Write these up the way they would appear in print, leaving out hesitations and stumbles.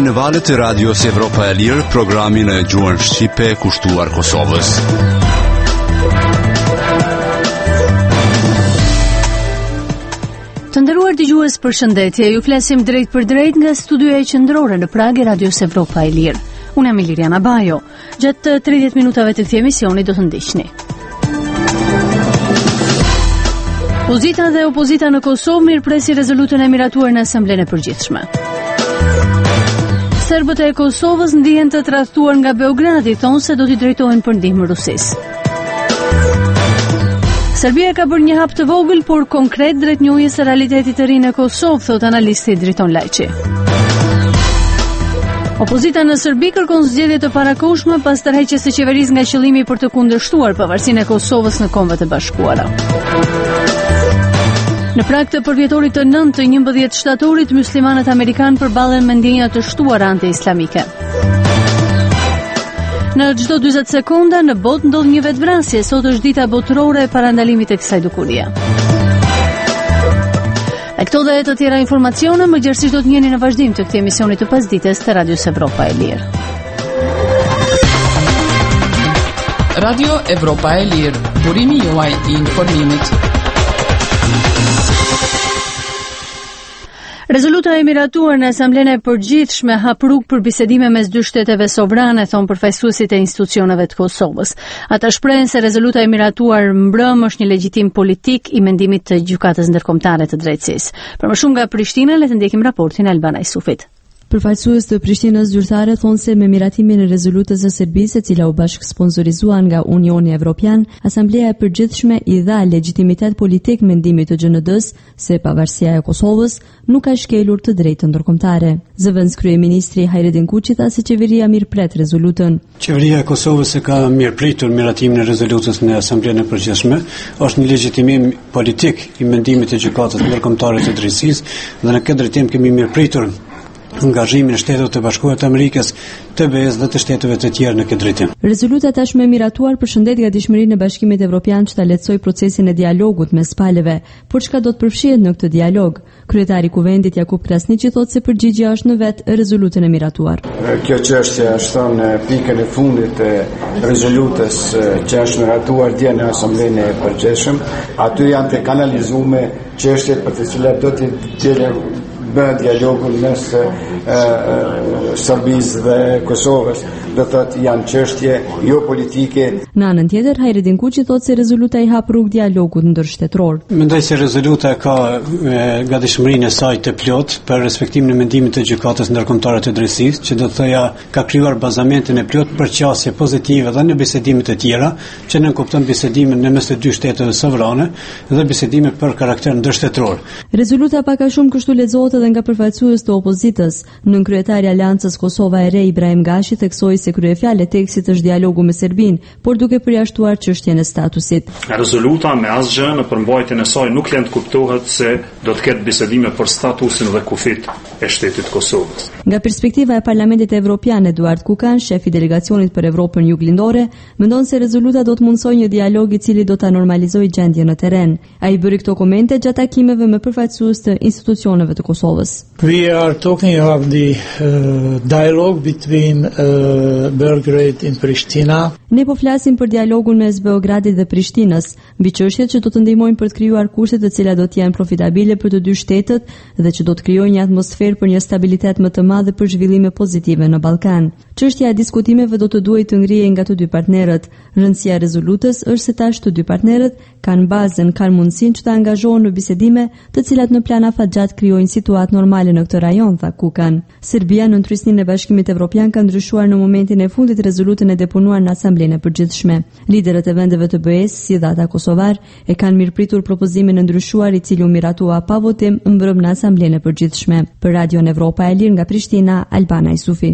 në valët e Radios Evropa e Lirë, programin e gjuhën shqipe kushtuar Kosovës. Të nderuar dëgjues, përshëndetje. Ju flasim drejt për drejt nga studioja qendrore në Prag e Radios Evropa e Lirë. Unë jam Liriana Bajo. Gjatë 30 minutave të këtij emisioni do të ndiqni. Pozita dhe opozita në Kosovë mirëpresi rezolutën e miratuar në Asamblenë e Përgjithshme. Serbët e Kosovës ndihen të tradhtuar nga Beogradi, thonë se do t'i drejtohen për ndihmë Rusisë. Serbia ka bërë një hap të vogël, por konkret drejt njohjes së realitetit të ri në Kosovë, thot analisti Driton Lajçi. Opozita në Serbi kërkon zgjedhje të parakohshme pas tërheqjes së qeverisë nga qëllimi për të kundërshtuar pavarësinë e Kosovës në Kombet e Bashkuara. Në prag të përvjetorit të 9 të 11 shtatorit, muslimanët amerikanë përballen me ndjenja të shtuara anti-islamike. Në çdo 40 sekonda në botë ndodh një vetvrasje. Sot është dita botërore e parandalimit të kësaj dukurie. E këto dhe të tjera informacione më gjerësisht do të njeni në vazhdim të këtij emisioni të pasdites të Radios Evropa e Lirë. Radio Evropa e Lirë, burimi juaj i informimit. Rezoluta e miratuar në Asamblenë e Përgjithshme hap rrugë për bisedime mes dy shteteve sovrane, thon përfaqësuesit e institucioneve të Kosovës. Ata shprehen se rezoluta e miratuar mbrëm është një legjitim politik i mendimit të Gjykatës Ndërkombëtare të Drejtësisë. Për më shumë nga Prishtina, le të ndjekim raportin e Albana Isufit. Përfaqësues të Prishtinës zyrtare thonë se me miratimin e rezolutës së Serbisë, e cila u bashkësponsorizuar nga Unioni Evropian, Asambleja e Përgjithshme i dha legjitimitet politik mendimit të GND-s se pavarësia e Kosovës nuk ka shkelur të drejtën ndërkombëtare. Zëvendës kryeministri Hajredin Kuçi tha se qeveria mirëpret rezolutën. Qeveria e Kosovës e ka mirëpritur miratimin e rezolutës në Asamblenë e Përgjithshme. Është një legjitimim politik i mendimit të Gjykatës Ndërkombëtare të Drejtësisë dhe në këtë drejtim kemi mirëpritur angazhimin e Shtetit të Bashkuar të Amerikës, të BE-s dhe të shteteve të tjerë në këtë drejtim. Rezoluta tashmë e miratuar përshëndet gatishmërinë e Bashkimit Evropian që ta lehtësojë procesin e dialogut mes palëve, por çka do të përfshihet në këtë dialog? Kryetari i Kuvendit Jakub Krasniqi thotë se përgjigjja është në vetë rezolutën e miratuar. Kjo çështje është në pikën e fundit të rezolutës që është miratuar dje në Asamblenë e Përgjithshme. Aty janë të kanalizuar çështjet për të cilat do të bëhet dialogun mes Serbisë dhe Kosovës, do thotë janë çështje jo politike. Në anën tjetër, Hajredin Kuçi thotë se rezoluta i hap rrugë dialogut ndërshtetëror. Mendoj se rezoluta ka gatishmërinë e saj të plot për respektimin e mendimit të Gjykatës Ndërkombëtare të Drejtësisë, që do të thoya ka krijuar bazamentin e plot për qasje pozitive dhe në bisedime të tjera, që nënkupton bisedimin në mes të dy shteteve sovrane dhe bisedime për karakter ndërshtetëror. Rezoluta pak a shumë kështu lexohet edhe nga përfaqësues të opozitës. Nën kryetari i Aleancës Kosova e Re Ibrahim Gashi theksoi se kryefjalë e tekstit është dialogu me Serbinë, por duke përjashtuar çështjen e statusit. Rezoluta me asgjë në përmbajtjen e saj nuk lënd kuptohet se do të ketë bisedime për statusin dhe kufit e shtetit Kosovës. Nga perspektiva e Parlamentit Evropian, Eduard Kukan, shefi delegacionit për Evropën Juglindore, mendon se rezoluta do të mundsojë një dialog i cili do ta normalizojë gjendjen në terren. Ai bëri këto komente gjatë takimeve me përfaqësues të institucioneve të Kosovës. We are talking of the dialogue between Belgrade and Pristina. Ne po flasim për dialogun mes Beogradit dhe Prishtinës, mbi çështjet që do të ndihmojnë për të krijuar kushte të cilat do të jenë profitabile për të dy shtetet dhe që do të krijojnë një atmosferë për një stabilitet më të madh dhe për zhvillime pozitive në Ballkan. Çështja e diskutimeve do të duhej të ngrihej nga të dy partnerët. Rëndësia e rezolutës është se tash të dy partnerët kanë mundësinë që të angazhohen në bisedime, të cilat në plan afatgjat krijojnë situatë normale në këtë rajon, tha Kukan. Serbia në ndrysninë e Bashkimit Evropian ka ndryshuar në momentin e fundit rezolutën e deponuar në Asamblenë e Përgjithshme. Liderët e vendeve të BE-s, si dhe ata kosovar, e kanë mirëpritur propozimin e ndryshuar i cili u miratua pa votim mbrëm në Asamblenë e Përgjithshme. Për Radion Evropa e Lirë nga Prishtina, Albana Isufi.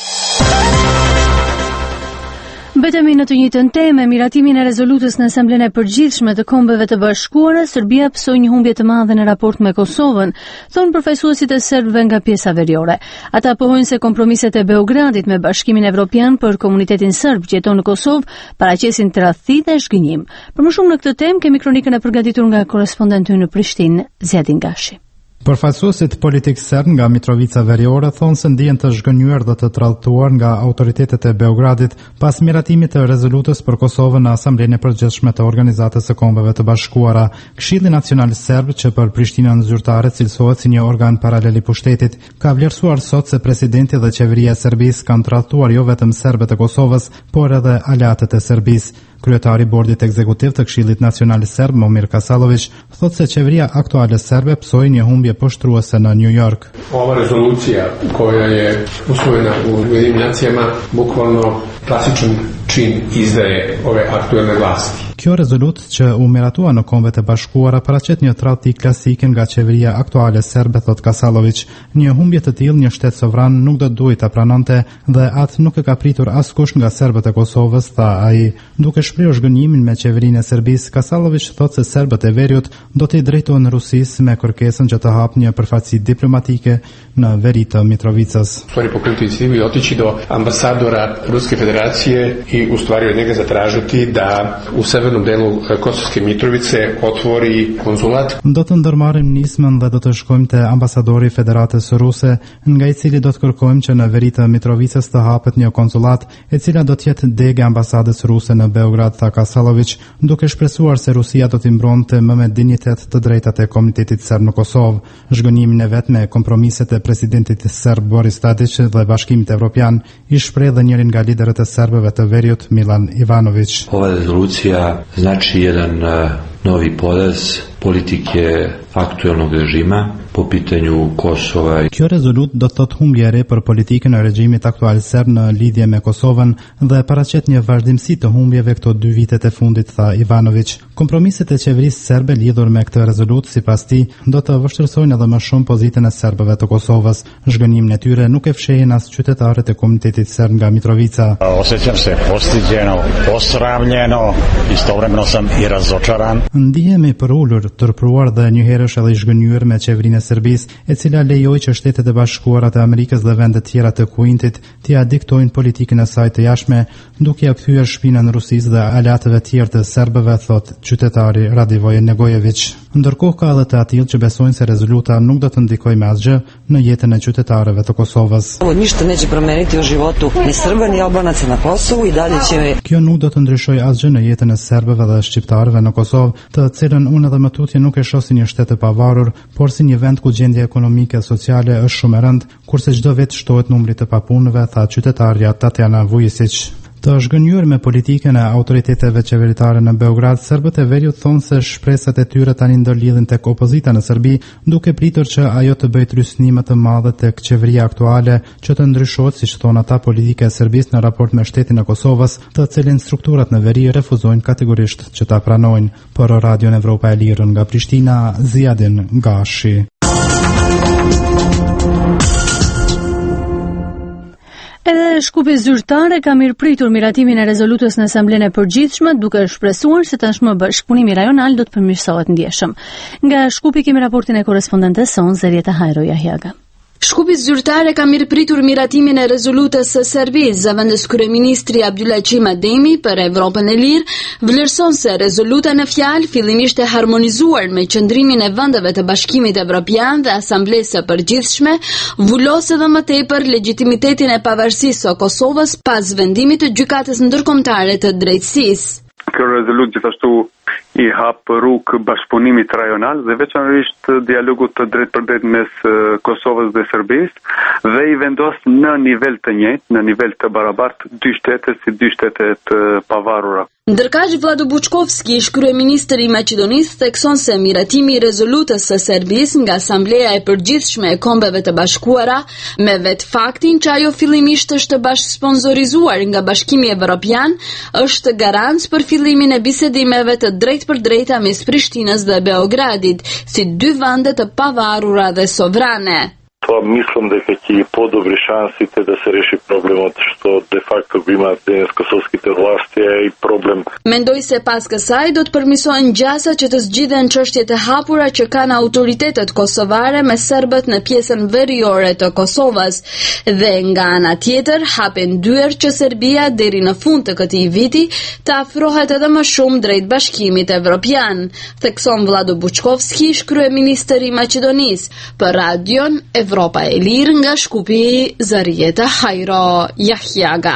Mbetemi në të njëjtën temë, miratimin e rezolutës në Asamblenë e Përgjithshme të Kombeve të Bashkuara, Serbia psoi një humbje të madhe në raport me Kosovën, thonë përfaqësuesit e serbëve nga pjesa veriore. Ata pohojnë se kompromiset e Beogradit me Bashkimin Evropian për komunitetin serb që jeton në Kosovë paraqesin tradhti dhe zhgënjim. Për më shumë në këtë temë kemi kronikën e përgatitur nga korrespondenti në Prishtinë, Zjadin Gashi. Përfaqësuesit politik serb nga Mitrovica Veriore thonë se ndihen të zhgënjur dhe të tradhtuar nga autoritetet e Beogradit pas miratimit të rezolutës për Kosovën në Asamblenë e Përgjithshme të Organizatës së Kombeve të Bashkuara. Këshilli Nacional Serb, që për Prishtinën zyrtare cilësohet si një organ paralel i pushtetit, ka vlerësuar sot se presidenti dhe qeveria e Serbisë kanë tradhtuar jo vetëm serbët e Kosovës, por edhe aleatët e Serbisë. Kryetari i bordit ekzekutiv të Këshillit Nacional Serb, Momir Kasalović, thotë se qeveria aktuale serbe psoi një humbje poshtruese në New York. Ova rezolucija koja je usvojena u Ujedinjenim nacijama bukvalno klasičan čin izdaje ove aktuelne vlasti. Kjo rezolut që u miratua në Kombet e Bashkuara paraqet një tradhti klasike nga qeveria aktuale serbe, thot Kasalović. Një humbje të tillë një shtet sovran nuk do duhet ta pranonte dhe atë nuk e ka pritur askush nga serbët e Kosovës, tha ai. Duke shprehur zhgënjimin me qeverinë e Serbisë, Kasalović thotë se serbët e Veriut do t'i drejtohen Rusisë me kërkesën që të hapë një përfaqësi diplomatike në veri të Mitrovicës. Stvari pokrenuti inicijativu i otići do ambasadora Ruske Federacije i u stvari od njega zatražiti da u severnom delu Kosovske Mitrovice otvori konzulat. Do të ndërmarrim nismën dhe do të shkojmë te ambasadori i Federatës Ruse, nga i cili do të kërkojmë që në veri të Mitrovicës të hapet një konsulat, e cila do të jetë dege ambasadës ruse në Beograd, tha Kasalović, duke shpresuar se Rusia do t'i mbronte më me dinjitet të drejtat e komunitetit serb në Kosovë. Zhgënjimin e vet me kompromiset e presidentit serb Boris Tadić dhe Bashkimit Evropian i shpreh dhe njërin nga liderët e serbëve të Veriut, Milan Ivanović. Ova rezolucija znači jedan novi poraz politike aktuelnog režima po pitanju Kosova. Kjo rezolut do të thotë humbje e re për politikën e regjimit aktual serb në lidhje me Kosovën dhe paraqet një vazhdimsi të humbjeve këto 2 vitet e fundit, tha Ivanović. Kompromiset e qeverisë serbe lidhur me këtë rezolut, sipas tij, do të vështirësojnë edhe më shumë pozitën e serbëve të Kosovës. Zhgënjimin e tyre nuk e fshehin as qytetarët e komunitetit serb nga Mitrovica. Osjećam se postiđeno, posramljeno, istovremeno sam i razočaran. Ndihemi për ulur, tërpruar dhe njëherësh edhe i zhgënjur me qeverinë e Serbisë, e cila lejoi që Shtetet e Bashkuara të Amerikës dhe vende tjera të Kuintit t'ia diktojnë politikën e saj të jashtme, duke ia kthyer shpinën Rusisë dhe aleatëve tjerë të serbëve, thot qytetari Radivoj Negojević. Ndërkohë ka edhe të atill që besojnë se rezoluta nuk do të ndikojë me asgjë në jetën e qytetarëve të Kosovës. Ništa neće promeniti u životu ni Srba ni Albanaca na Kosovu i dalje će. Kjo nuk do të ndryshojë asgjë në jetën e serbëve dhe shqiptarëve në Kosovë, të cilën unë edhe më tutje nuk e shoh si një shtet të pavarur, por si një vend ku gjendja ekonomike e sociale është shumë e rëndë, kurse çdo vit shtohet numri të papunëve, tha qytetarja Tatjana Vujisić. Të zhgënjur me politikën e autoriteteve qeveritare në Beograd, serbët e Veriut thonë se shpresat e tyre tani ndërlidhen tek opozita në Serbi, duke pritur që ajo të bëjë trysnime të mëdha tek qeveria aktuale që të ndryshohet, siç thonë ata, politika e Serbisë në raport me shtetin e Kosovës, të cilin strukturat në veri refuzojnë kategorisht që ta pranojnë. Për Radion Evropa e Lirë nga Prishtina, Ziadin Gashi. Edhe shkupi zyrtare ka mirëpritur miratimin e rezolutës në Asamblenë e Përgjithshme, duke shpresuar se tashmë bashkëpunimi rajonal do të përmirësohet ndjeshëm. Nga shkupi kemi raportin e korrespondentes son Zerieta Hajro Jahjaga. Shkupi zyrtare ka mirëpritur miratimin e rezolutës së Serbisë. Zëvendës kryeministri Abdulaqim Ademi për Evropën e Lirë vlerëson se rezoluta në fjalë fillimisht e harmonizuar me qëndrimin e vendeve të Bashkimit Evropian dhe Asamblesë së Përgjithshme vulos edhe më tepër legjitimitetin e pavarësisë së Kosovës pas vendimit të Gjykatës Ndërkombëtare të Drejtësisë. Kjo rezolutë gjithashtu i hap rrugë bashkëpunimit rajonal dhe veçanërisht dialogut të drejtpërdrejt mes Kosovës dhe Serbisë dhe i vendos në nivel të njëjtë, në nivel të barabartë dy shtete si dy shtete të pavarura. Ndërkaq Vlado Buçkovski, kryeministri i Maqedonisë, thekson se miratimi i rezolutës së Serbisë nga Asambleja e Përgjithshme e Kombeve të Bashkuara, me vetë faktin që ajo fillimisht është bashkësponsorizuar nga Bashkimi Evropian, është garancë për fillimin e bisedimeve të drejtpërdrejta mes Prishtinës dhe Beogradit, si dy vende të pavarura dhe sovrane. pa mislim дека ќе подобри шансите да се реши проблемот што де факто го имаат денес косовските власти и проблем. Mendoj se pas kësaj do të përmirësohen gjasa që të zgjidhen çështjet e hapura që kanë autoritetet kosovare me serbët në pjesën veriore të Kosovës dhe nga ana tjetër hapen dyer që Serbia deri në fund të këtij viti të afrohet edhe më shumë drejt Bashkimit Evropian, thekson Vlado Buçkovski, kryeministri i Maqedonisë, për Radion Evropa e Lirë nga Shkupi, Zarieta Hajro Jahjaga.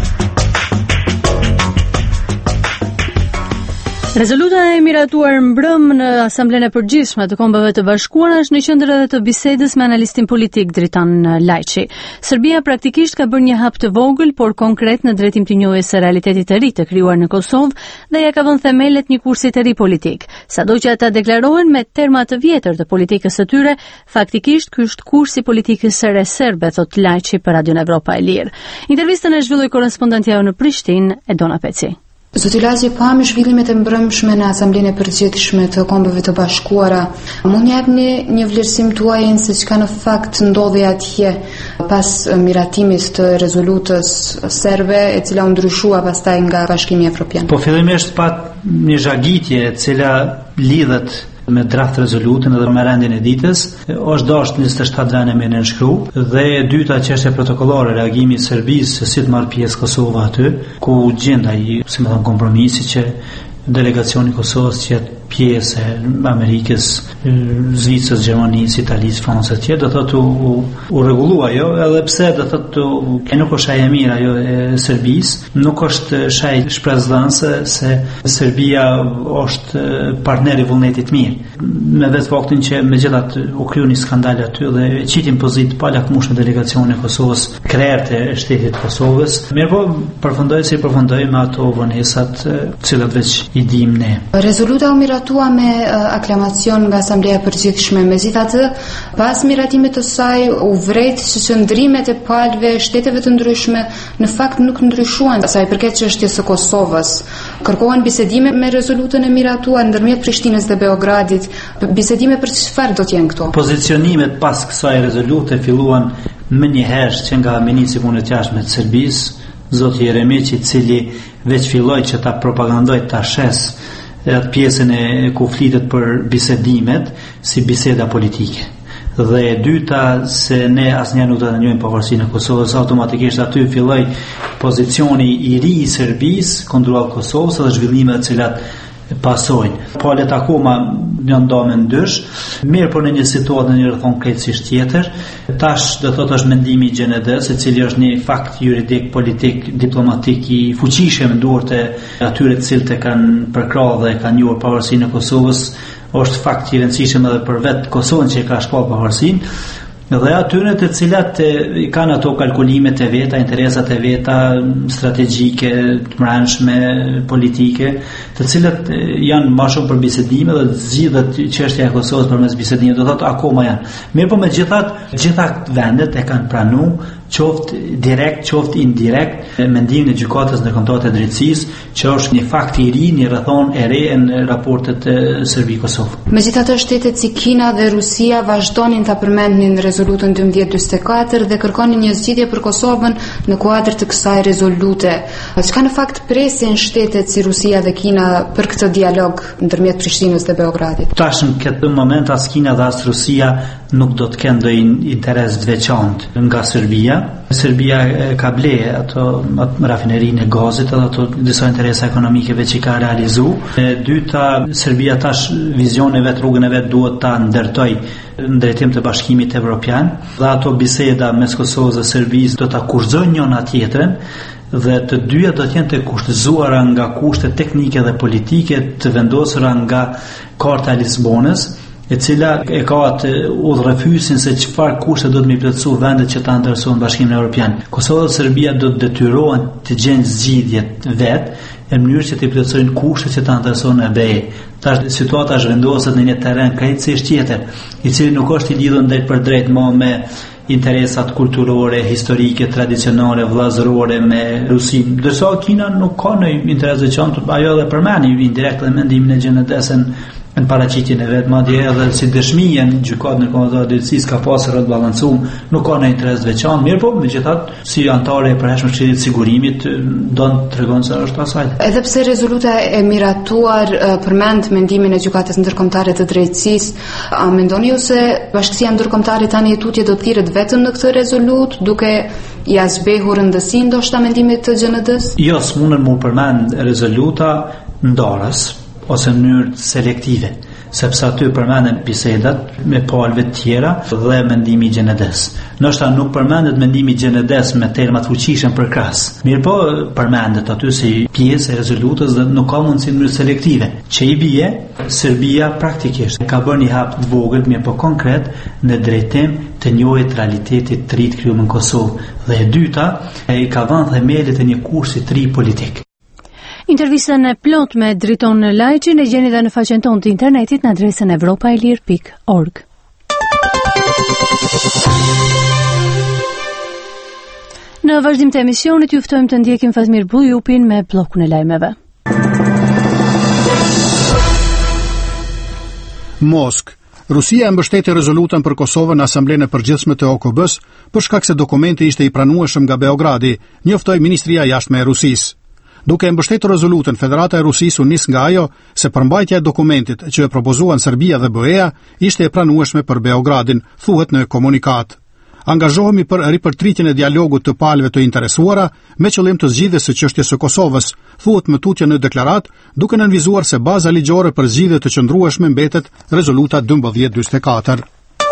Rezoluta e miratuar mbrëm në Asamblenë e Përgjithshme të Kombeve të Bashkuara është në qendër edhe të bisedës me analistin politik Dritan Lajçi. Serbia praktikisht ka bërë një hap të vogël, por konkret në drejtim të njohjes së realitetit të ri të krijuar në Kosovë dhe ja ka vënë themelet një kursi të ri politik. Sado që ata deklarohen me terma të vjetër të politikës së tyre, faktikisht ky është kursi politikës së re serbe, thot Lajçi për Radion Evropa e Lirë. Intervistën e zhvilloi korrespondentja jonë në Prishtinë, Edona Peci. Zoti Lazi, pam zhvillimet e mbrëmshme në Asamblenë e Përgjithshme të Kombeve të Bashkuara. Mund japni një vlerësim tuaj se çka në fakt ndodhi atje pas miratimit të rezolutës serbe, e cila u ndryshua pastaj nga Bashkimi Evropian? Po fillimisht pat një zhagitje e cila lidhet me draft rezolutën edhe me rendin e ditës, është dashur 27 vende me nënshkru, dhe e dyta çështja protokollore, reagimi i Serbisë se si të marrë pjesë Kosova aty, ku gjend ai, si më thon, kompromisi që delegacioni i Kosovës që jetë pjesë e Amerikës, Zvicrës, Gjermanisë, Italisë, Francës, që do thotë u rregullua ajo, edhe pse do thotë nuk është shaj e mirë ajo e Serbisë, nuk është shaj shpresdhënëse se Serbia është partner i vullnetit mirë. Me vetë faktin që megjithatë u kryu një skandal aty dhe qitin pozitë pa lakmueshme delegacioni e Kosovës, krerët e shtetit të Kosovës. Mirëpo përfundoi me ato vonesat cilat veç i dim ne. Rezoluta u miratua me aklamacion nga Asambleja e Përgjithshme. Megjithatë, pas miratimit të saj u vret që qëndrimet e palëve shteteve të ndryshme në fakt nuk ndryshuan sa i përket çështjes së Kosovës. Kërkohen bisedime me rezolutën e miratuar ndërmjet Prishtinës dhe Beogradit. Bisedime për çfarë do të jenë këto? Pozicionimet pas kësaj rezolute filluan më një herë që nga ministri i punëve të jashtme të Serbisë, zoti Jeremić, i cili veç filloi që ta propagandoj ta shes atë pjesën e ku flitet për bisedimet si biseda politike. Dhe e dyta, se ne asnjëherë nuk do të njohim pavarësinë e Kosovës, automatikisht aty filloi pozicioni i ri i Serbisë kundër Kosovës dhe zhvillimet të cilat pasojnë. Palet akoma një ndonë në ndysh, mirë për në një situatë në një rrethon krejtësisht tjetër. Tash do thotë është mendimi i GND-s, i cili është një fakt juridik, politik, diplomatik i fuqishëm në dorë të atyre të cilët e kanë përkrahur dhe e kanë njohur pavarësinë e Kosovës, është fakt i rëndësishëm edhe për vetë Kosovën që e ka shpall pavarësinë. Dhe atyre të cilat kanë ato kalkulimet e veta, interesat e veta, strategjike, të brendshme, politike, të cilat janë më shumë për bisedime dhe zgjidhet çështja e Kosovës përmes bisedimeve, do thotë akoma janë. Mirë, po megjithatë, gjitha vendet e kanë pranuar qoftë direkt, qoftë indirekt, mendimin e gjykatës ndërkombëtare të drejtësisë, që është një fakt i ri, një rrethon e re në raportet Serbi-Kosovë. Megjithatë, shtetet si Kina dhe Rusia vazhdonin ta përmendnin rezolutën 1244 dhe kërkonin një zgjidhje për Kosovën në kuadër të kësaj rezolute. Çka në fakt presin shtetet si Rusia dhe Kina për këtë dialog ndërmjet Prishtinës dhe Beogradit? Tash në këtë moment as Kina dhe as Rusia nuk do të kenë ndonjë interes të veçantë nga Serbia. Serbia ka ble ato rafinerinë e gazit edhe ato disa interesa ekonomikeve që ka realizu. E dyta, Serbia tash vizion e vet, rrugën e vet duhet ta ndërtoj në drejtim të Bashkimit Evropian, dhe ato biseda mes Kosovës dhe Serbisë do ta kurrëzojnë njëra tjetrën, dhe të dyja do të jenë të kushtëzuara nga kushte teknike dhe politike të vendosura nga Karta e Lisbonës, e cila e ka atë udhërrefysin se çfarë kushte do të mi plotësojnë vendet që ta ndërtojnë Bashkimin Evropian. Kosova dhe Serbia do të detyrohen të gjejnë zgjidhjet vet në mënyrë që të plotësojnë kushtet që ta ndërtojnë EBE. Tash situata është vendoset në një terren krejtësisht tjetër, i cili nuk është i lidhur drejt për drejt me interesat kulturore, historike, tradicionale, vllazërore me Rusinë. Ndërsa Kina nuk ka në interes të veçantë, ajo edhe përmend indirekt dhe mendimin e GND-s në paraqitjen e vet, madje edhe si dëshmia në gjykatën e kombëtare të drejtësisë ka pasur rreth balancuar, nuk ka në interes të veçantë, mirë po megjithatë si antare e përhershme të Këshillit të Sigurimit don të tregon se është asaj. Edhe pse rezoluta e miratuar përmend mendimin e gjykatës ndërkombëtare të drejtësisë, a mendoni ju se Bashkësia Ndërkombëtare tani e tutje do të thirret vetëm në këtë rezolutë, duke i zbehur rëndësinë ndoshta mendimit të GND-s? Jo, s'mundën mu përmend rezoluta ndarës ose në mënyrë selektive, sepse aty përmenden bisedat me palëve të tjera dhe mendimi i GND-s. Ndoshta nuk përmendet mendimi i GND-s me terma të fuqishëm për krahas. Mirë po përmendet aty si pjesë e rezolutës dhe nuk ka mundësi në mënyrë selektive. Që i bie, Serbia praktikisht ka bërë një hap të vogël, mirë po konkret në drejtim të njohjet realitetit të ri të krijuar në Kosovë. Dhe e dyta, ai ka vënë themelët e një kursi të ri politik. Intervistën e plot me Driton Lajçin e gjeni dhe në faqen tonë të internetit në adresën evropailir.org. Në vazhdim të emisionit ju ftojmë të ndjekim Fatmir Bujupin me bllokun e lajmeve. Moskë. Rusia e mbështeti rezolutën për Kosovën në Asamblenë e Përgjithshme të OKB-s për shkak se dokumenti ishte i pranueshëm nga Beogradi, njoftoi Ministria e Jashtme e Rusisë. Duke mbështetur rezolutën, Federata e Rusisë u nis nga ajo se përmbajtja e dokumentit që e propozuan Serbia dhe BE-ja ishte e pranueshme për Beogradin, thuhet në komunikat. Angazhohemi për ripërtritjen e dialogut të palëve të interesuara me qëllim të zgjidhjes së çështjes së Kosovës, thuhet më tutje në deklarat, duke nënvizuar se baza ligjore për zgjidhje të qëndrueshme mbetet rezoluta 1244.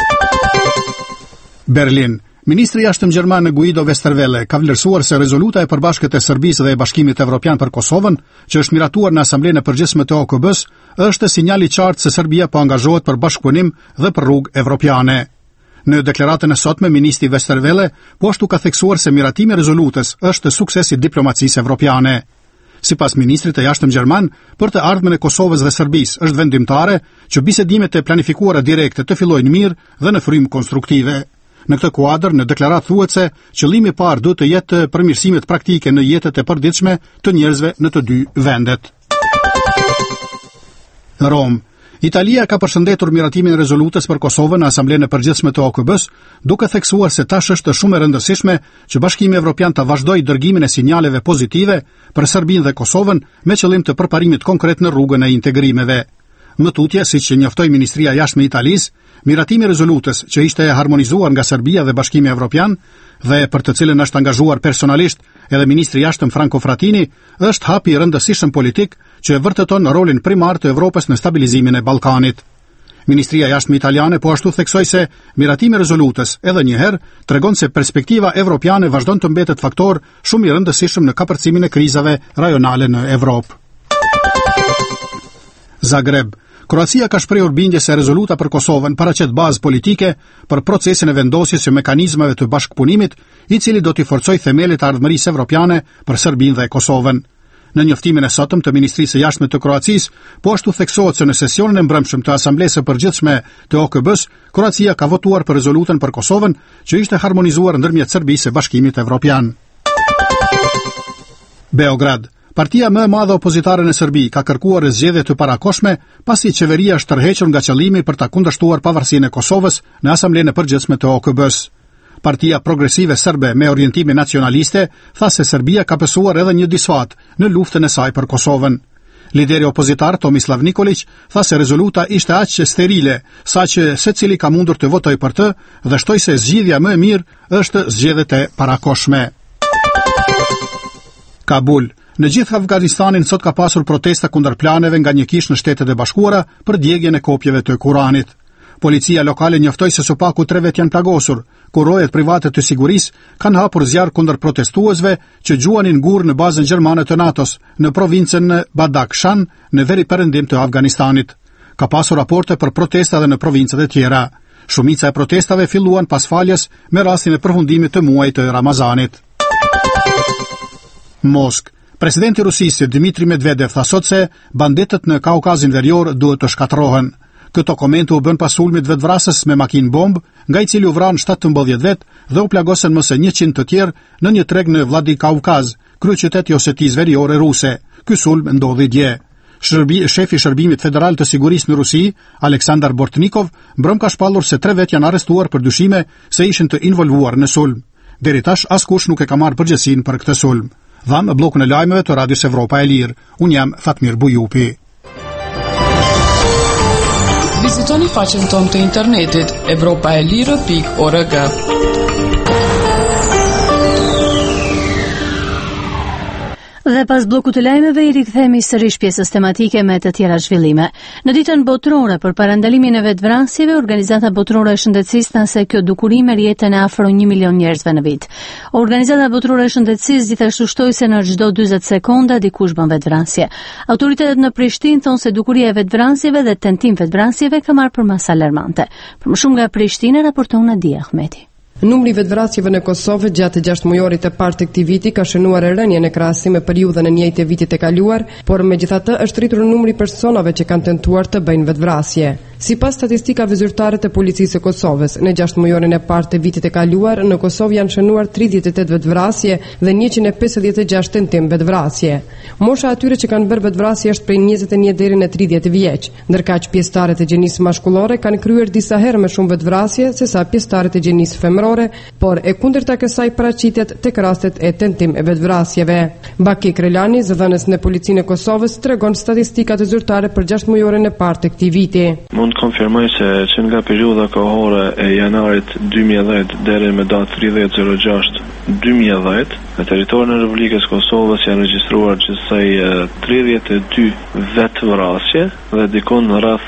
Berlin. Ministri i Jashtëm gjerman Guido Westerwelle ka vlerësuar se rezoluta e përbashkët e Serbisë dhe e Bashkimit Evropian për Kosovën, që është miratuar në Asamblenë e Përgjithshme të OKB-s, është sinjal i qartë se Serbia po angazhohet për bashkëpunim dhe për rrugë evropiane. Në deklaratën e sotme, ministri Westerwelle po ashtu ka theksuar se miratimi i rezolutës është sukses i diplomacisë evropiane. Sipas ministrit të Jashtëm gjerman, për të ardhmen e Kosovës dhe Serbisë është vendimtare që bisedimet e planifikuara direkte të fillojnë mirë dhe në frymë konstruktive. Në këtë kuadër, në deklarat thuhet se qëllimi i parë duhet të jetë përmirësimet praktike në jetët e përditshme të njerëzve në të dy vendet. Rom. Italia ka përshëndetur miratimin e rezolutës për Kosovën në Asamblenë e Përgjithshme të OKB-s, duke theksuar se tash është shumë e rëndësishme që Bashkimi Evropian të vazhdojë dërgimin e sinjaleve pozitive për Serbinë dhe Kosovën me qëllim të përparimit konkret në rrugën e integrimeve. Më tutje, siç njoftoi Ministria e Jashtme e Italisë, miratimi i rezolutës që ishte e harmonizuar nga Serbia dhe Bashkimi Evropian dhe për të cilën është angazhuar personalisht edhe ministri i Jashtëm Franco Frattini, është hapi i rëndësishëm politik që e vërteton rolin primar të Evropës në stabilizimin e Ballkanit. Ministria e Jashtme italiane po ashtu theksoi se miratimi i rezolutës edhe një herë tregon se perspektiva evropiane vazhdon të mbetet faktor shumë i rëndësishëm në kapërcimin e krizave rajonale në Evropë. Zagreb. Kroacia ka shprehur bindje se rezoluta për Kosovën paraqet bazë politike për procesin e vendosjes së mekanizmave të bashkëpunimit, i cili do t'i forcojë themelet e ardhmërisë evropiane për Serbinë dhe Kosovën. Në njoftimin e sotëm të Ministrisë së Jashtme të Kroacisë, po ashtu theksohet se në sesionin e mbrëmshëm të Asamblesë së Përgjithshme të OKB-s, Kroacia ka votuar për rezolutën për Kosovën, që ishte harmonizuar ndërmjet Serbisë e Bashkimit Evropian. Beograd. Partia më e madhe opozitare në Serbi ka kërkuar zgjedhje të parakoshme pasi qeveria është tërhequr nga qëllimi për ta kundërshtuar pavarësinë e Kosovës në Asamblenë e Përgjithshme të OKB-s. Partia Progresive Serbe me orientime nacionaliste tha se Serbia ka pësuar edhe një disfat në luftën e saj për Kosovën. Lideri opozitar Tomislav Nikolić tha se rezoluta ishte aq sterile, saqë secili ka mundur të votojë për të dhe shtoi se zgjidhja më e mirë është zgjedhjet e parakoshme. Kabul. Në gjithë Afganistanin sot ka pasur protesta kundër planeve nga një kishë në Shtetet e Bashkuara për djegjen e kopjeve të Kuranit. Policia lokale njoftoi se së paku 3 vet janë plagosur, kur rojet private të sigurisë kanë hapur zjarr kundër protestuesve që gjuanin gur në bazën gjermane të NATO-s në provincën Badakhshan në veriperëndim të Afganistanit. Ka pasur raporte për protesta edhe në provincat e tjera. Shumica e protestave filluan pas faljes me rastin e përfundimit të muajit të Ramazanit. Moskë. Presidenti i Rusisë Dmitri Medvedev tha sot se banditët në Kaukazin Verior duhet të shkatërrohen. Këto komente u bën pas sulmit vetvrasës me makinë bomb, nga i cili u vran 17 vet dhe u plagosën më se 100 të tjerë në një treg në Vladikaukaz, kryeqytet i Osetisë Veriore ruse. Ky sulm ndodhi dje. shefi shërbimit federal të sigurisë në Rusi, Aleksandar Bortnikov, mbrëm ka shpallur se 3 vet janë arrestuar për dyshime se ishin të involvuar në sulm. Deri tash askush nuk e ka marrë përgjegjësinë për këtë sulm. Dham bllokun e lajmeve të Radios Evropa e Lirë. Unë jam Fatmir Bujupi. Vizitoni faqen tonë të internetit evropaelire.org. Dhe pas bllokut të lajmeve i rikthehemi sërish pjesës tematike me të tjera zhvillime. Në ditën botërore për parandalimin e vetvrasjeve, Organizata Botërore e Shëndetësisë than se kjo dukuri merr jetën e afro 1 milion njerëzve në vit. Organizata Botërore e Shëndetësisë gjithashtu shtoi se në çdo 40 sekonda dikush bën vetvrasje. Autoritetet në Prishtinë thonë se dukuria e vetvrasjeve dhe tentim vetvrasjeve ka marrë për masë alarmante. Për më shumë nga Prishtina raporton Nadia Ahmeti. Numri i vetvrasjeve në Kosovë gjatë 6 mujorit të parë të këtij viti ka shënuar rënje në krahasim me periudhën e njëjtë të vitit të kaluar, por megjithatë është rritur numri i personave që kanë tentuar të bëjnë vetvrasje. Sipas statistikave zyrtare të policisë së Kosovës, në 6 mujorin e parë të vitit të kaluar, në Kosovë janë shënuar 38 vetvrasje dhe 156 tentim vetvrasje. Mosha atyre që kanë bërë vetvrasje është prej 21 deri në 30 vjeç, ndërkaq pjesëtarët e gjenisë mashkullore kanë kryer disa herë më shumë vetvrasje sesa pjesëtarët e gjenisë femërore, por e kundërta kësaj paraqitet tek rastet e tentim e vetvrasjeve. Baki Krelani, zëdhënës në policinë e Kosovës, tregon statistikat e zyrtare për 6 mujorin e parë të këtij viti. Mund të konfirmoj se që nga periudha kohore e janarit 2010 deri me datë 30/06/2010, në territorin e Republikës Kosovës janë regjistruar gjithsej 32 vetvrasje dhe dikon rreth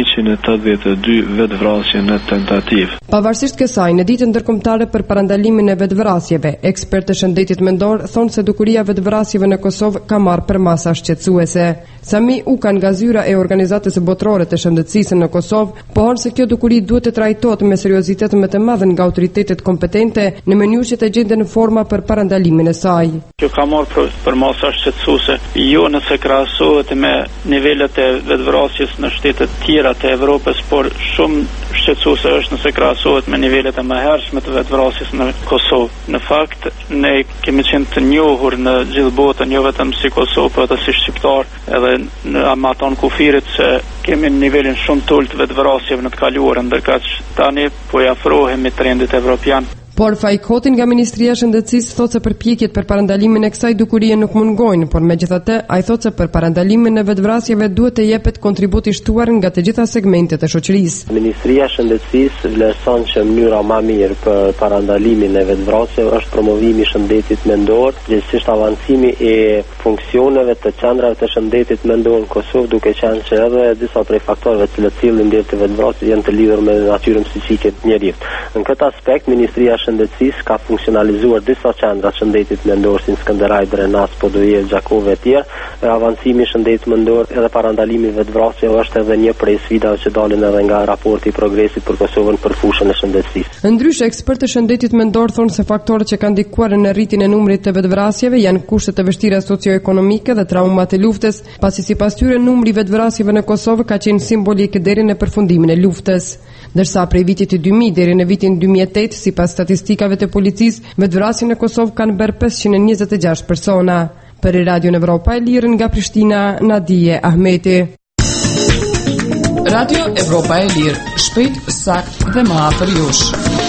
182 vetvrasje në tentativë. Pavarësisht kësaj, në ditën ndërkombëtare për parandalimin e vetvrasjeve, ekspertë të shëndetit mendor thonë se dukuria e vetvrasjeve në Kosovë ka marrë për masa shqetësuese. Sami Ukan nga zyra e Organizatës Botërore të Shëndetësisë në Kosovë pohon se kjo dukuri duhet të trajtohet me seriozitet më të madh nga autoritetet kompetente në mënyrë që të gjenden forma për parandalimin e saj. Kjo ka marrë për masa shqetësuese, jo nëse krahasohet me nivelet e vetvrasjes në shtetet tjera të Evropës, por shumë shqetësuese është nëse krahasohet me nivelet e mëhershme të vetvrasjes në Kosovë. Në fakt, ne kemi qenë të njohur në gjithë botën, jo vetëm si Kosovë, por edhe si shqiptar, edhe në amaton kufirit se kemi nivelin shumë të ulët vetvrasjeve në të kaluarën, ndërkaq tani po i afrohemi trendit evropian. Por Fajkoti nga Ministria e Shëndetësisë thotë se përpjekjet për parandalimin e kësaj dukurie nuk mungojnë, por megjithatë ai thotë se për parandalimin e vetvrasjeve duhet të jepet kontributi i shtuar nga të gjitha segmentet e shoqërisë. Ministria e Shëndetësisë vlerëson që mënyra më e mirë për parandalimin e vetvrasjeve është promovimi i shëndetit mendor, gjithsesi avancimi i funksioneve të qendrave të shëndetit mendor në Kosovë, duke qenë që edhe disa prej faktorëve që cilësojnë deri te vetvrasjet janë të lidhur me natyrën psiqike të njerëzit. Në këtë aspekt Ministria Shëndetësisë ka funksionalizuar disa qendra shëndetit mendor si Skënderaj, Drenas, Podoje, Gjakove e tjerë. Avancimi i shëndetit mendor edhe parandalimi i vetvrasjeve është edhe një prej sfidave që dalin edhe nga raporti i progresit për Kosovën për fushën e shëndetësisë. Ndryshe, ekspertë e shëndetit mendor thonë se faktorët që kanë ndikuar në rritjen e numrit të vetvrasjeve janë kushtet e vështira socio-ekonomike dhe traumat e luftës, pasi sipas tyre numri i vetvrasjeve në Kosovë ka qenë simbolik deri në përfundimin e luftës. Ndërsa prej vitit 2000 deri në vitin 2008, sipas statistikave të policisë, vetvrasjen në Kosovë kanë bërë 526 persona. Për Radio Evropa e Lirë nga Prishtina, Nadia Ahmeti. Radio Evropa e Lirë, shpejt, sakt dhe më afër jush.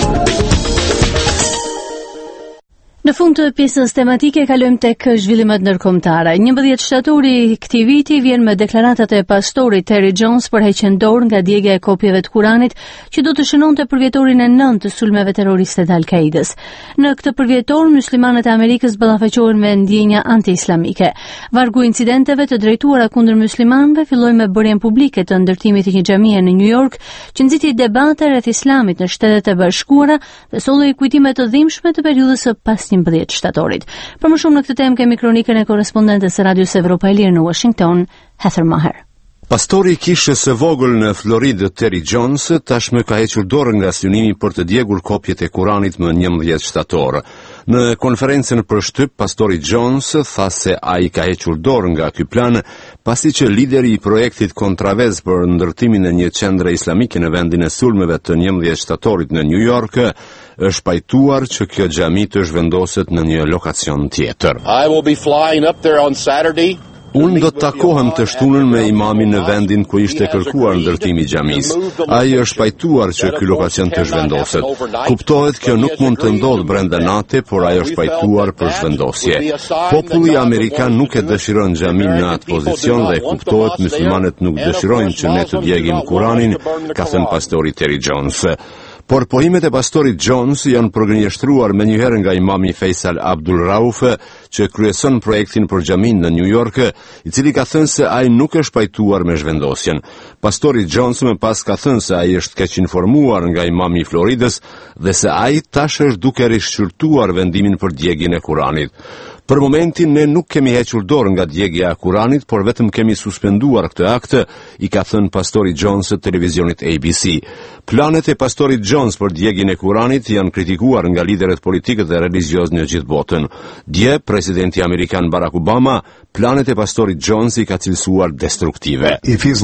Në fund të pjesës tematike kalojmë tek zhvillimet ndërkombëtare. 11 shtatori i këtij viti vjen me deklaratat e pastorit Terry Jones për heqjen dorë nga djegja e kopjeve të Kuranit, që do të shënonte përvjetorin e 9 të sulmeve terroriste të Al-Qaidës. Në këtë përvjetor, myslimanët e Amerikës ballafaqohen me ndjenja anti-islamike. Vargu incidenteve të drejtuara kundër myslimanëve filloi me bërjen publike të ndërtimit të një xhamie në New York, që nxiti debate rreth islamit në Shtetet e Bashkuara dhe solli kujtime të dhimbshme të periudhës së pas 11 shtatorit. Për më shumë në këtë temë kemi kronikën e korrespondentes së Radios Evropa e Lirë në Washington, Heather Maher. Pastori i kishës së vogël në Floridë, Terry Jones, tashmë ka hequr dorën nga synimi për të djegur kopjet e Kuranit më 11 shtator. Në konferencën për shtyp, pastori Jones tha se ai ka hequr dorë nga ky plan pasi që lideri i projektit kontravez për ndërtimin e një qendre islamike në vendin e sulmeve të 11 shtatorit në New York është pajtuar që kjo xhami të zhvendoset në një lokacion tjetër. I will be flying up there on Saturday Unë do të takohem të shtunën me imamin në vendin ku ishte kërkuar ndërtimi i xhamisë. Ai është pajtuar që ky lokacion të zhvendoset. Kuptohet kjo nuk mund të ndodhë brenda NATO, por ai është pajtuar për zhvendosje. Populli amerikan nuk e dëshiron xhamin në atë pozicion dhe kuptohet muslimanët nuk dëshirojnë që ne të djegim Kuranin, ka thënë pastori Terry Jones. Por pohimet e pastorit Jones janë përgënjeshtruar me njëherë nga imami Faisal Abdul Rauf, që kryeson projektin për xhamin në New York, i cili ka thënë se ai nuk është pajtuar me zhvendosjen. Pastori Jones më pas ka thënë se ai është keq informuar nga imami i Floridës dhe se ai tash është duke rishqyrtuar vendimin për djegjen e Kuranit. Për momentin ne nuk kemi hequr dorë nga djegja e Kuranit, por vetëm kemi suspenduar këtë akt, i ka thënë pastori Jones të televizionit ABC. Planet e pastorit Jones për djegjen e Kuranit janë kritikuar nga liderët politikë dhe religiozë në gjithë botën. Dje, presidenti amerikan Barack Obama planet e pastorit Jones i ka cilësuar destruktive.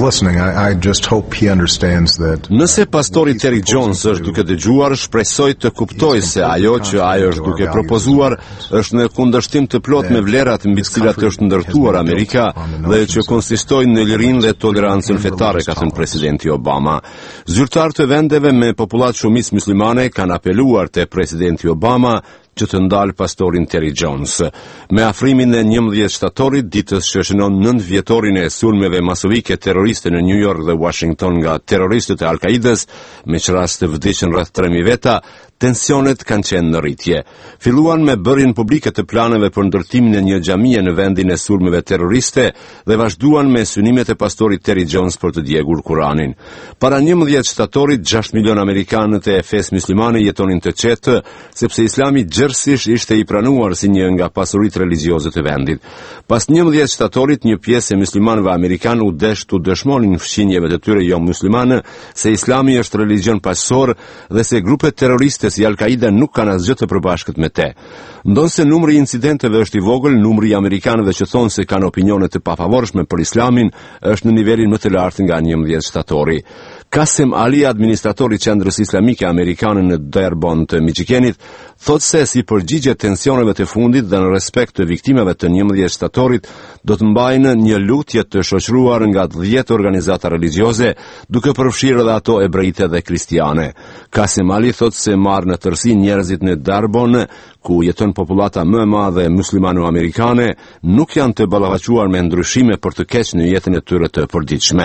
Nëse pastori Terry Jones është duke dëgjuar, shpresoj të kuptoj se ajo që ai është duke propozuar është në kundërshtim të plot me vlerat mbi të cilat është ndërtuar Amerika dhe që konsistojnë në lirinë dhe tolerancën fetare, ka thënë presidenti Obama. Zyrtarë të vendeve me popullat shumicë muslimane kanë apeluar te presidenti Obama që të ndalë pastorin Terry Jones. Me afrimin e 11 shtatorit, ditës që shënon 9 vjetorin e sulmeve masovike terroriste në New York dhe Washington nga terroristët e Al-Qaidës, me qëras të vdishën rreth 3.000 veta, tensionet kanë qenë në rritje. Filluan me bërjen publike të planeve për ndërtimin e një xhamie në vendin e sulmeve terroriste dhe vazhduan me synimet e pastorit Terry Jones për të djegur Kuranin. Para 11 shtatorit, 6 milion amerikanët e fes muslimane jetonin të qetë, sepse Islami gjërësisht ishte i pranuar si një nga pasuritë religjioze të vendit. Pas 11 shtatorit, një pjesë e muslimanëve amerikanë u desh të dëshmonin fqinjeve të tyre jo muslimane se Islami është religjion pasor dhe se grupet terroriste si Al-Qaida nuk kanë asgjë të përbashkët me te. Ndonse numri i incidenteve është i vogël, numri i amerikanëve që thonë se kanë opinione të pafavorshme për Islamin është në nivelin më të lartë nga 11 shtatori. Qasem Ali, administratori i Qendrës Islamike Amerikane në Dearborn të Michiganit, thotë se si përgjigje tensioneve të fundit dhe në respekt të viktimeve të 11 shtatorit, do të mbajnë një lutje të shoqëruar nga 10 organizata religjioze, duke përfshirë edhe ato ebrejte dhe kristiane. Qasem Ali thotë se marrë në tërësi njerëzit në Dearborn, ku jeton popullata më e madhe muslimano-amerikane, nuk janë të ballavaquar me ndryshime për të keq në jetën e tyre të përditshme.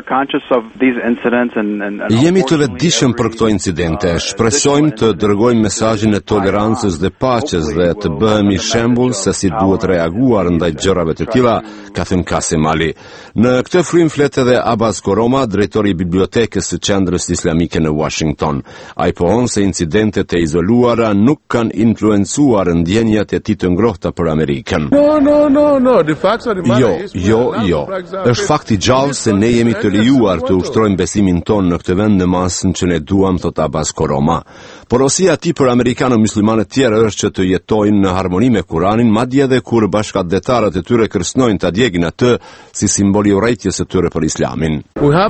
Jemi të vetëdijshëm për këto incidente. Shpresojmë të dërgojmë mesazhin e tolerancës dhe paqes dhe të bëhemi shembull se si duhet reaguar ndaj gjërave të tilla, ka thënë Qasem Ali. Në këtë frym flet edhe Abbas Koroma, drejtori i bibliotekës së Qendrës Islamike në Washington. Ai pohon se incidentet e izoluara nuk kanë influencuar ndjenjat e tij të ngrohta për Amerikën. Jo. Është fakti gjallë se ne jemi të lejuar të ushtrojmë besimin ton në këtë vend në masën që ne duam, thot Abbas Koroma. Porosia e tij për amerikanë-muslimanë të tjerë është që të jetojnë në harmoni me Kuranin, madje edhe kur bashkëdhetarët e tyre kërcënojnë ta djegin atë si simbol i urrejtjes së tyre për Islamin.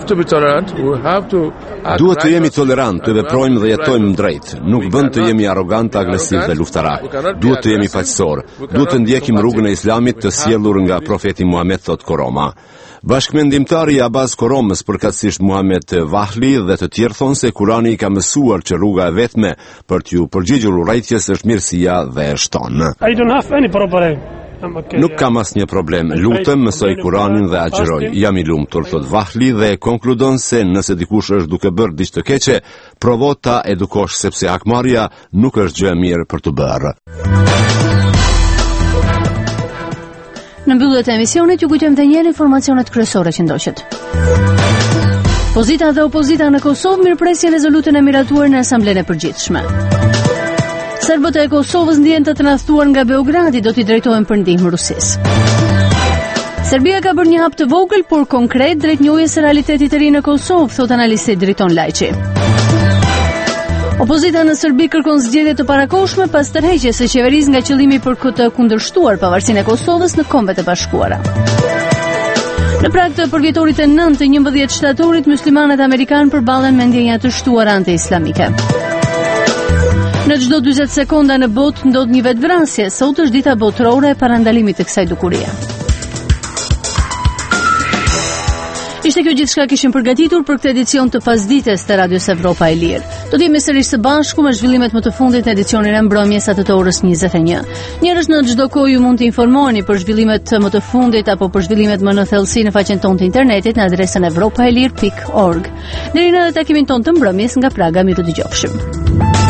Duhet të jemi tolerant, të veprojmë dhe jetojmë drejt. Nuk bën të jemi arrogant, agresiv dhe luftarak. Duhet të jemi faqësor. Duhet të ndjekim rrugën e Islamit të sjellur nga profeti Muhammed, thot Koroma. Bashkëmendimtari i Abbas Koromës, përkatësisht Muhammed Vahli dhe të tjerë, thonë se Kurani i ka mësuar që rruga e vetme për t'ju përgjigjur urrejtjes është mirësia dhe e shton. Nuk kam asnjë problem. Lutem, mësoj Kuranin dhe agjëroj. Jam i lumtur, thot Vahli dhe konkludon se nëse dikush është duke bërë diçka të keqe, provo ta edukosh sepse hakmarrja nuk është gjë e mirë për të bërë. Në mbyllje të emisionit ju kujtojmë edhe një herë informacionet kryesore që ndoqët. Pozita dhe opozita në Kosovë mirëpresin rezolutën e miratuar në Asamblenë e Përgjithshme. Serbët e Kosovës ndihen të tradhtuar nga Beogradi do t'i drejtohen për ndihmë Rusisë. Serbia ka bërë një hap të vogël por konkret drejt njohjes së realitetit të ri në Kosovë, thot analisti Driton Lajçi. Opozita në Serbi kërkon zgjedhje të parakohshme pas tërheqjes së qeverisë nga qëllimi për të kundërshtuar pavarësinë e Kosovës në Kombet e Bashkuara. Në prag të përvjetorit të 9 të 11 shtatorit, muslimanët amerikanë përballen me ndjenja të shtuara anti-islamike. Në çdo 40 sekonda në botë ndodh një vetvrasje. Sot është dita botërore e parandalimit të kësaj dukurie. Ishte kjo gjithçka kishim përgatitur për këtë edicion të pasdites të Radios Evropa e Lirë. Do të jemi sërish së bashku me zhvillimet më të fundit në edicionin e mbrëmjes atë të orës 21. Njerëz në çdo kohë ju mund të informoheni për zhvillimet më të fundit apo për zhvillimet më në thellësi në faqen tonë të internetit në adresën evropaelir.org. Deri në takimin tonë të mbrëmjes nga Praga, miru dëgjofshim.